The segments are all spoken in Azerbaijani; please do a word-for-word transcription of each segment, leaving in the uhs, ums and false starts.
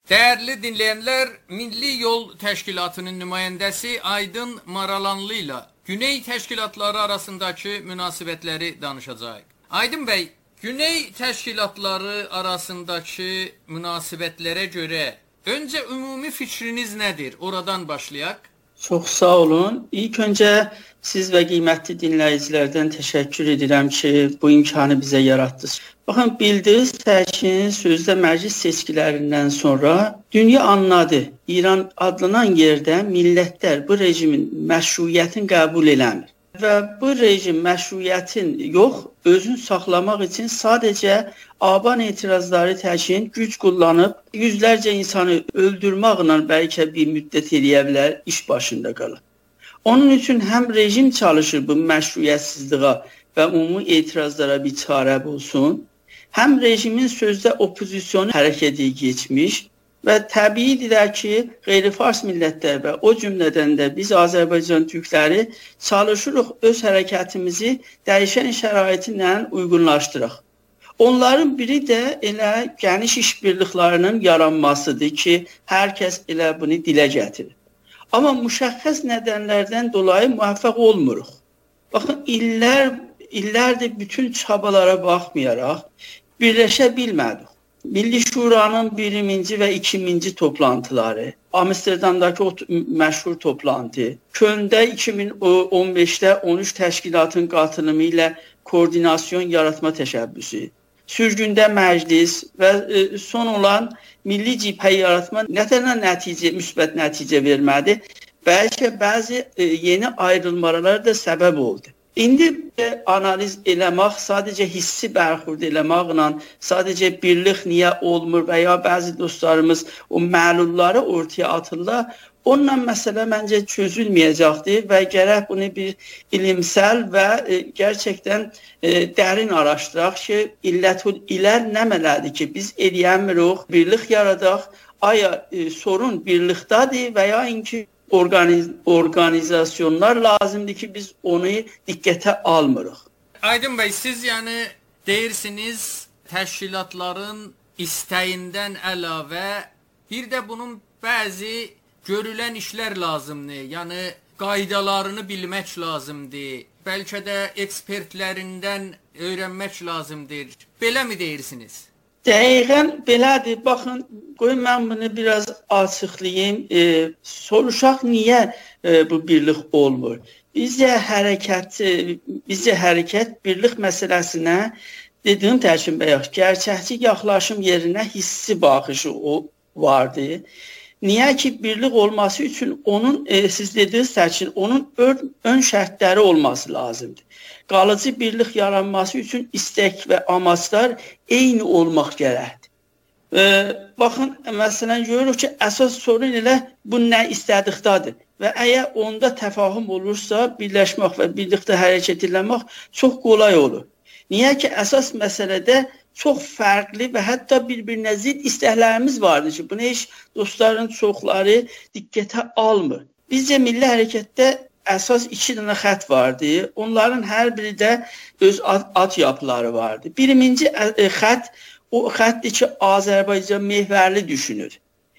Değerli dinleyenler, Milli Yol Təşkilatının nümayəndəsi Aydın Maralanlı ilə Güney təşkilatları arasındakı münasibətləri danışacağıq. Aydın bəy, Güney təşkilatları arasındakı münasibətlərə görə öncə ümumi fikriniz nədir? Oradan başlayaq. Çox sağ olun. İlk öncə siz və qiymətli dinləyicilərdən təşəkkür edirəm ki, bu imkanı bizə yaratdınız. Baxın, bildiniz ki, sözdə məclis seçkilərindən sonra dünya anladı. İran adlanan yerdə millətlər bu rejimin məşruiyyətini qəbul eləmir. Və bu rejim məşruiyyətin yox, özünü saxlamaq üçün sadəcə aban etirazları təşkil güc kullanıb yüzlərcə insanı öldürməklə bəlkə bir müddət eləyə bilər, iş başında qalır. Onun üçün həm rejim çalışır bu məşruiyyətsizliyə və ümumi etirazlara bir çarə bulsun, həm rejimin sözdə oppozisyonu hərəkəti geçmiş və təbiidir ki, qeyri-fars millətlər və o cümlədən də biz Azərbaycan türkləri çalışırıq öz hərəkətimizi dəyişən şəraitinlə uyğunlaşdıraq. Onların biri də elə geniş işbirliklərinin yaranmasıdır ki, hər kəs elə bunu dilə gətirir. Amma müşəxəs nədənlərdən dolayı müvəffəq olmuruq. Baxın, illər, illərdir bütün çabalara baxmayaraq birləşə bilmədik. Milli Şuranın birinci və ikinci toplantıları, Amsterdamdakı o məşhur toplantı, Kölndə iki min on beşdə on üç təşkilatın qatılımı ilə koordinasyon yaratma təşəbbüsü, sürgündə məclis və son olan milli cibhə yaratma nətənə nəticə, müsbət nəticə vermədi, bəlkə bəzi yeni ayrılmalar da səbəb oldu. İndi analiz eləmək, sadəcə hissi bərxurd eləməklə, sadəcə birlik niyə olmur və ya bəzi dostlarımız o məlulları ortaya atırlar, onunla məsələ məncə çözülməyəcəkdir və gərək bunu bir ilimsel və e, gerçəkdən e, dərin araşdıraq ki, illətül ilər nəməlidir ki, biz eləyəmirik, birlik yaradaq, aya e, sorun birlikdədir və ya inki Organiz, organizasyonlar lazımdır ki, biz onu diqqətə almırıq. Aydın bəy, siz yəni deyirsiniz, təşkilatların istəyindən əlavə bir də bunun bəzi görülən işlər lazımdır. Yəni qaydalarını bilmək lazımdır. Bəlkə də ekspertlərindən öyrənmək lazımdır. Belə mi deyirsiniz? Dəqiqən belədir. Baxın, qoyun mən bunu biraz açıqlayayım. E, soruşaq niyə e, bu birlik olmur? Bizcə hərəkət, bizcə hərəkət birlik məsələsinə dediyim tərkim bəyək, gerçəkçi yaxlaşım yerinə hissi baxışı o vardı. Niyə ki, birlik olması üçün onun, e, siz dediniz tərkim, onun ön, ön şərtləri olması lazımdır. Qalıcı birlik yaranması üçün istək və amaclar eyni olmaq gərəkdir. E, baxın, məsələn, görürük ki, əsas sorun elə bu nə istədikdadır. Və əgər onda təfahüm olursa, birləşmək və birlikdə hərəkət eləmək çox kolay olur. Niyə ki, əsas məsələdə çox fərqli və hətta bir-birinə zid istəklərimiz vardır ki, bunu heç dostların çoxları diqqətə almır. Bizcə milli hərəkətdə əsas iki dənə xət vardı. Onların hər biri də öz ad, ad yapıları vardı. Birinci xət o xətdir ki, Azərbaycan məhvərli düşünür.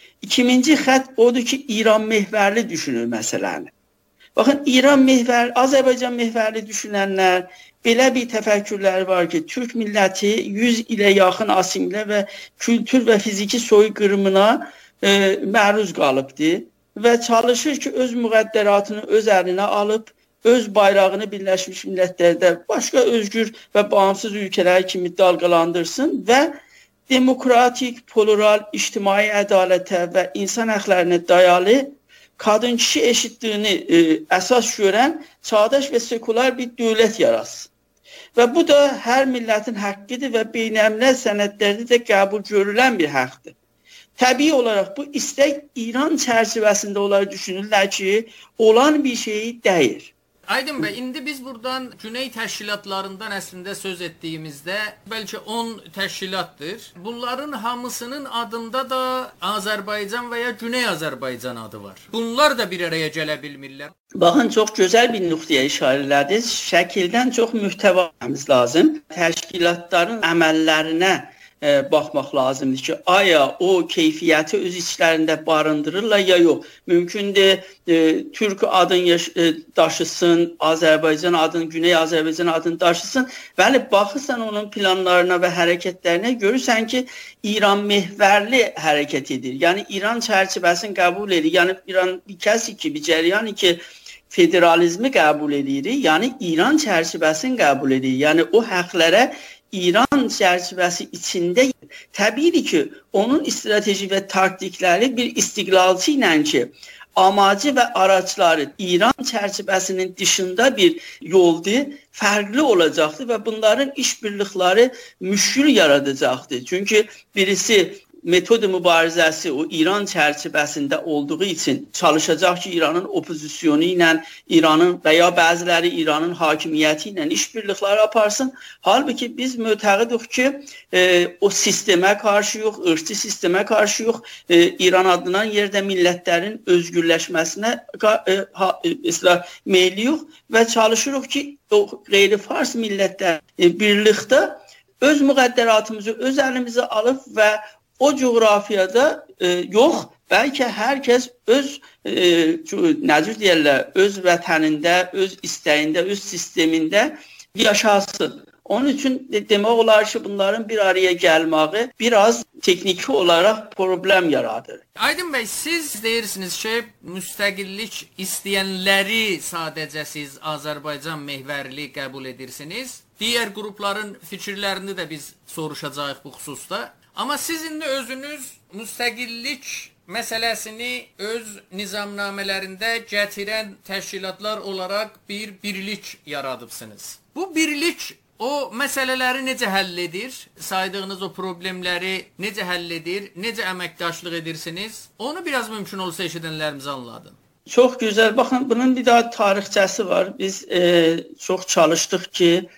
İkinci xət odur ki, İran məhvərli düşünür məsələni. Baxın, İran məhvərli, Azərbaycan məhvərli düşünənlər belə bir təfəkkürləri var ki, Türk milləti yüz ilə yaxın asimilə və kültür və fiziki soyqırımına e, məruz qalıbdır. Və çalışır ki, öz müqəddəratını öz əlinə alıb, öz bayrağını Birləşmiş Millətlərdə başqa özgür və bağımsız ölkələr kimi dalğalandırsın və demokratik, plural, ictimai ədalətə və insan hüquqlarına dayalı qadın-kişi eşitliğini e, əsas görən çağdaş və sekular bir dövlət yaratsın. Və bu da hər millətin haqqıdır və beynəlmiləl sənədlərdə də qəbul görülən bir haqqdır. Təbii olaraq bu istək İran çərçivəsində olaraq düşünürlər ki, olan bir şeyi deyir. Aydın bəy, indi biz buradan Güney təşkilatlarından əslində söz etdiyimizdə bəlkə on təşkilatdır. Bunların hamısının adında da Azərbaycan və ya Güney Azərbaycan adı var. Bunlar da bir araya gələ bilmirlər. Baxın, çox gözəl bir nöqtəyə işarə elədiniz. Şəkildən çox mühtəvamız lazım. Təşkilatların əməllərinə e, baxmaq lazımdır ki, aya o keyfiyyəti öz içlərində barındırırlar ya yox. Mümkündür e, Türk adın yaş e, daşısın, Azərbaycan adını, Güney Azərbaycan adını daşısın. Bəli, baxırsan onun planlarına və hərəkətlərinə görürsən ki, İran mehvərli hərəkət edir. Yəni İran çərçivəsini qəbul edir. Yəni İran bir kəsi ki, bir cəryanı ki, federalizmi qəbul edir. Yəni İran çərçivəsini qəbul edir. Yəni o haqlara İran çərçivəsi içində təbii ki, onun strateji və taktikləri bir istiqlalçı ilə ki, amacı və araçları İran çərçivəsinin dışında bir yoldur, fərqli olacaqdır və bunların işbirlikləri müşkül yaradacaqdır. Çünki birisi metodu mübarizəsi o İran çərçivəsində olduğu üçün çalışacaq ki, İranın opozisiyonu ilə, İranın və ya bəziləri İranın hakimiyyəti ilə işbirlikləri aparsın. Halbuki biz mütəqqidik ki, e, o sistemə qarşı yox, ırkçı sistemə qarşı yox, e, İran adlanan yerdə millətlərin özgürləşməsinə e, ha, e, meyli yox və çalışırıq ki, o qeyri-fars millətlər e, birlikdə öz müqəddəratımızı öz əlimizə alıb və o coğrafiyada e, yox, bəlkə hər kəs öz e, necə deyirlər, öz vətənində, öz istəyində, öz sistemində yaşasın. Onun üçün demək olar ki, bunların bir araya gəlməyi biraz texniki olaraq problem yaradır. Aydın bəy, siz deyirsiniz ki, müstəqillik istəyənləri sadəcə siz Azərbaycan mehvərli qəbul edirsiniz. Digər qrupların fikirlərini də biz soruşacağıq bu xüsusda. Amma siz indi özünüz müstəqillik məsələsini öz nizamnamələrində gətirən təşkilatlar olaraq bir birlik yaradıbsınız. Bu birlik o məsələləri necə həll edir? Saydığınız o problemləri necə həll edir? Necə əməkdaşlıq edirsiniz? Onu biraz mümkün olsa eşidənlərimiz anladın. Çox gözəl. Baxın, bunun bir daha tarixçəsi var. Biz e, çox çalışdıq ki,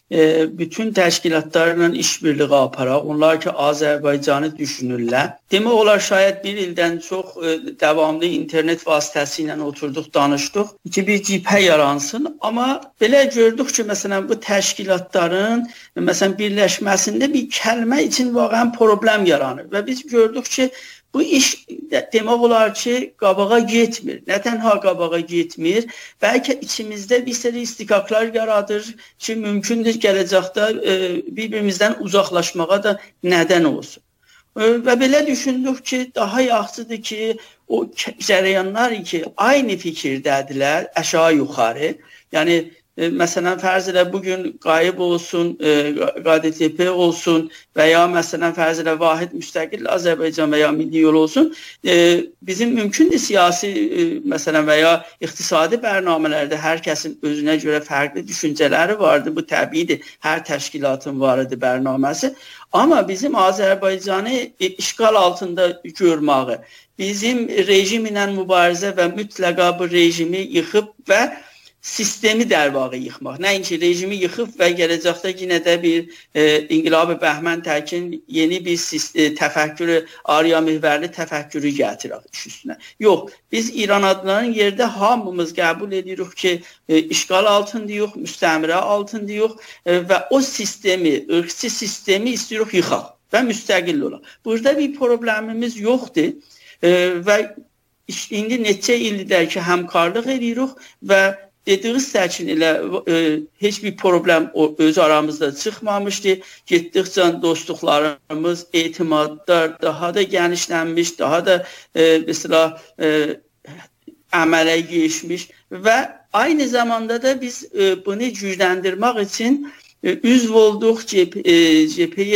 bütün təşkilatlarla işbirliği aparaq. Onlar ki, Azərbaycanı düşünürlər. Demək olar, şayət bir ildən çox e, davamlı internet vasitəsilə oturduq, danışdıq ki, bir cibhə yaransın. Amma belə gördük ki, məsələn, bu təşkilatların məsələn, birləşməsində bir kəlmə üçün vaqəən problem yaranır. Və biz gördük ki, bu iş demək olar ki, qabağa getmir. Nə tənha qabağa getmir, bəlkə içimizdə bir sürü istikaklar yaradır ki, mümkündür gələcəkdə e, bir-birimizdən uzaqlaşmağa da nədən olsun. E, və belə düşündük ki, daha yaxşıdır ki, o cərəyanlar ki, aynı fikirdədirlər, aşağı yuxarı. Yəni, E, məsələn, fərz elə bugün qayıb olsun, e, Q D T P olsun və ya məsələn, fərz elə vahid müstəqil Azərbaycan və ya milli yol olsun, e, bizim mümkündür siyasi, e, məsələn, və ya iqtisadi bərnamələrdə hər kəsin özünə görə fərqli düşüncələri vardır. Bu təbiidir, hər təşkilatın var idi bərnaməsi. Amma bizim Azərbaycanı e, işğal altında görməyi, bizim rejim ilə mübarizə və mütləqa bu rejimi yıxıb və sistemi dərvağı yıxmaq. Nəinki rejimi yıxıb və gələcəkdə yenə də bir e, İnqilab-ı Bəhmən təkin yeni bir e, təfəkkürü, arya mehvərli təfəkkürü gətirək iş üstünə. Yox, biz İran adlanan yerdə hamımız qəbul edirik ki, e, işğal altındayıq, müstəmirə altındayıq e, və o sistemi, ırkçı sistemi istəyirik yıxaq və müstəqil olaq. Burada bir problemimiz yoxdur e, və indi neçə ildir ki, həmkarlıq edirik və dediğiniz sərçin ilə e, heç bir problem o, öz aramızda çıxmamışdı. Getdikcə dostluqlarımız, etimadlar daha da genişlənmiş, daha da e, mesela e, əmələ geçmiş və aynı zamanda da biz e, bunu gücləndirmək üçün üzv olduq cepheye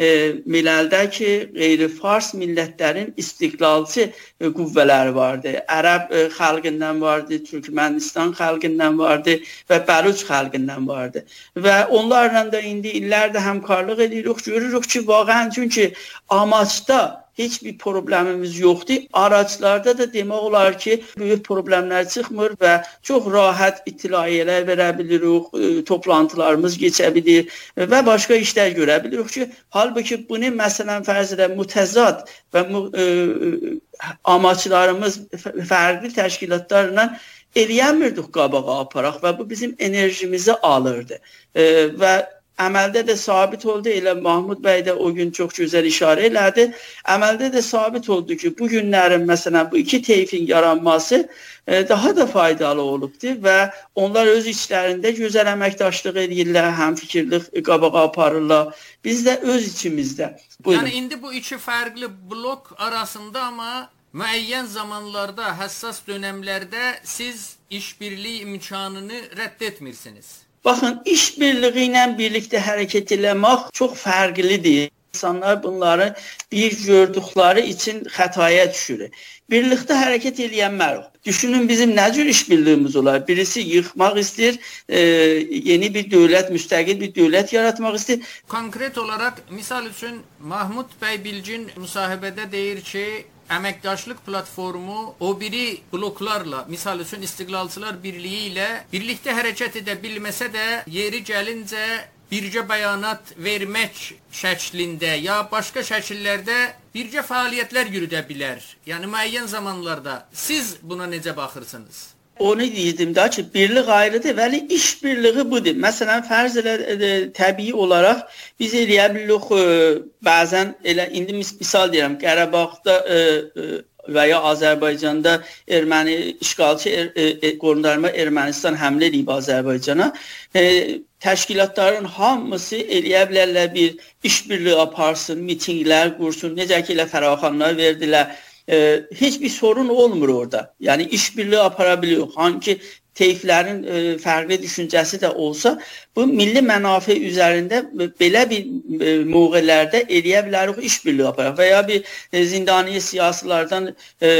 miləldəki qeyri-fars millətlərin istiqlalçı qüvvələri vardı. Ərəb xalqından vardı, Türkmenistan xalqından vardı və Bəluç xalqından vardı. Və onlarla da indi illərdə həmkarlıq edirik, görürük ki, vaqəən çünki amaçda heç bir problemimiz yoxdur. Araçlarda da demək olar ki, böyük problemlər çıxmır və çox rahat itilaiyyələr verə bilirik, toplantılarımız keçə bilir və başqa işlər görə bilirik ki, halbuki bunu məsələn fərz edə mütəzad və e, amaçlarımız fərqli təşkilatlarla eləyəmirdik qabağa aparaq və bu bizim enerjimizi alırdı. E, və əməldə də sabit oldu. Elə Mahmud bəy də o gün çox gözəl işarə elədi. Əməldə də sabit oldu ki, bu günlərin məsələn bu iki teyfin yaranması daha da faydalı olubdur və onlar öz içlərində gözəl əməkdaşlıq edirlər, həmfikirlik qabağa aparırlar. Biz də öz içimizdə. Buyurun. Yəni indi bu iki fərqli blok arasında amma müəyyən zamanlarda, həssas dönəmlərdə siz işbirliyi imkanını rədd etmirsiniz. Baxın, işbirliyi ilə birlikdə hərəkət eləmək çox fərqlidir. İnsanlar bunları bir gördükləri üçün xətaya düşür. Birlikdə hərəkət eləyənlər. Düşünün bizim nə cür işbirliyimiz olar? Birisi yıxmaq istəyir, e, yeni bir dövlət, müstəqil bir dövlət yaratmaq istəyir. Konkret olaraq, misal üçün Mahmud bəy Bilgin müsahibədə deyir ki, əməkdaşlıq platformu o biri bloklarla, misal üçün İstiqlalçılar Birliyi ilə birlikdə hərəkət edə bilməsə də yeri gəlincə bircə bəyanat vermək şəklində ya başqa şəkillərdə bircə fəaliyyətlər yürüdə bilər. Yəni müəyyən zamanlarda. Siz buna necə baxırsınız? Onu deyirdim da ki, birlik ayrıdır, vəli iş birliği budur. Məsələn, fərz elə e, təbii olaraq biz eləyə bilirik, e, bəzən elə indi misal deyirəm, Qarabağda e, e, və ya Azərbaycanda erməni işğalçı er, e, qondarma Ermənistan həmlə edib Azərbaycana. E, təşkilatların hamısı eləyə bilərlər bir işbirliği aparsın, mitinglər qursun, necə ki elə fəraxanlar verdilər. Ee, hiçbir sorun olmur orada. Yani işbirliği aparabiliyor. Hangi teyflərin e, fərqli düşüncəsi də olsa, bu milli mənafe üzərində belə bir e, mövqelərdə eləyə bilərik, işbirliği aparaq və ya bir e, zindani siyasilərdən e,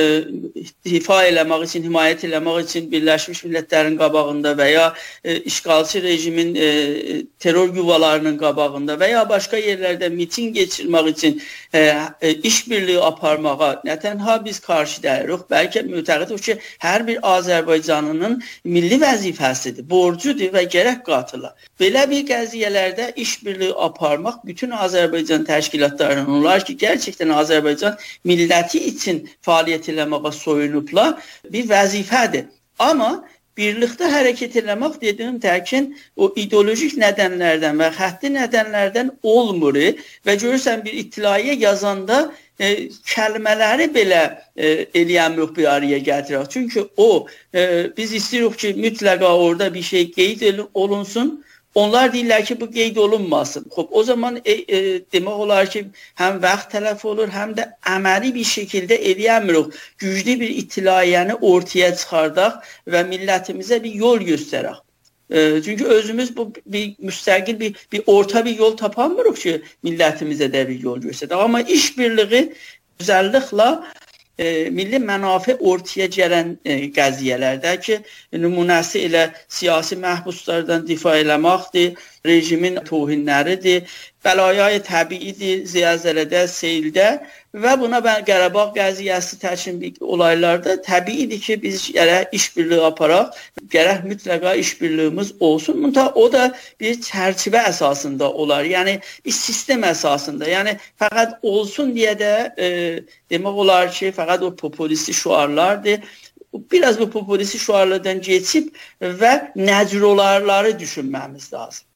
difa eləmək üçün, himayət eləmək üçün Birləşmiş Millətlərin qabağında və ya e, işğalçı rejimin e, terror yuvalarının qabağında və ya başqa yerlərdə miting geçirmək üçün e, e, işbirliği aparmağa nə tənha biz qarşı dəyirik, bəlkə mütəqqidik ki, hər bir Azərbaycanlının milli vəzifəsidir, borcudur və gərək qatıla. Belə bir qəziyyələrdə işbirliği aparmaq bütün Azərbaycan təşkilatlarının olar ki, gerçəkdən Azərbaycan milləti üçün fəaliyyət eləməyə soyunublar bir vəzifədir. Amma birlikdə hərəkət eləmək dediyim təkin o ideolojik nədənlərdən və xətti nədənlərdən olmur və görürsən bir ittilaiyə yazanda E, kəlmələri belə e, eləyəmirik bir araya gətirək. Çünki o, e, biz istəyirik ki, mütləqa orada bir şey qeyd olunsun. Onlar deyirlər ki, bu qeyd olunmasın. Xob, o zaman e, e, demək olar ki, həm vaxt tələf olur, həm də əməli bir şəkildə eləyəmirik. Güclü bir ittilaiyəni ortaya çıxardaq və millətimizə bir yol göstərək. Çünki özümüz bu bir müstəqil bir, bir orta bir yol tapamırıq ki, millətimizə də bir yol göstərək. Amma işbirliği gözəlliklə e, milli mənafe ortaya gələn e, qəziyyələrdə ki, nümunəsi elə siyasi məhbuslardan difa eləməkdir, rejimin tohinləridir, bəlayay təbiidir, ziyazələdə, seyildə və buna ben Qarabağ qəziyyəsi təşkil olaylarda təbiidir ki, biz gərək işbirliği aparaq, gərək mütləqa işbirliğimiz olsun. O da bir çərçivə əsasında olar, yəni bir sistem əsasında. Yəni fəqət olsun deyə də e, demək olar ki, fəqət o populisti şuarlardır. Biraz bu populisti şuarlardan geçib və nəcür olarları düşünməmiz lazım.